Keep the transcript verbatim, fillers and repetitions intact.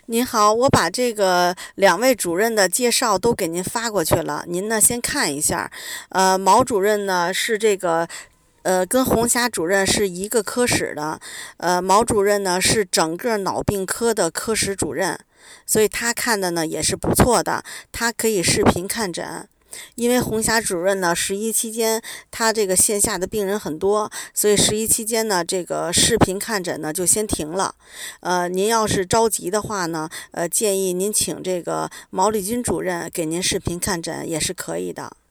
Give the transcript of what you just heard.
您好，我把这个两位主任的介绍都给您发过去了，您呢先看一下。呃，毛主任呢是这个。呃，跟红霞主任是一个科室的，呃，毛主任呢是整个脑病科的科室主任，所以他看的呢也是不错的，他可以视频看诊。因为红霞主任呢，十一期间他这个线下的病人很多，所以十一期间呢，这个视频看诊呢就先停了。呃，您要是着急的话呢，呃，建议您请这个毛利军主任给您视频看诊也是可以的。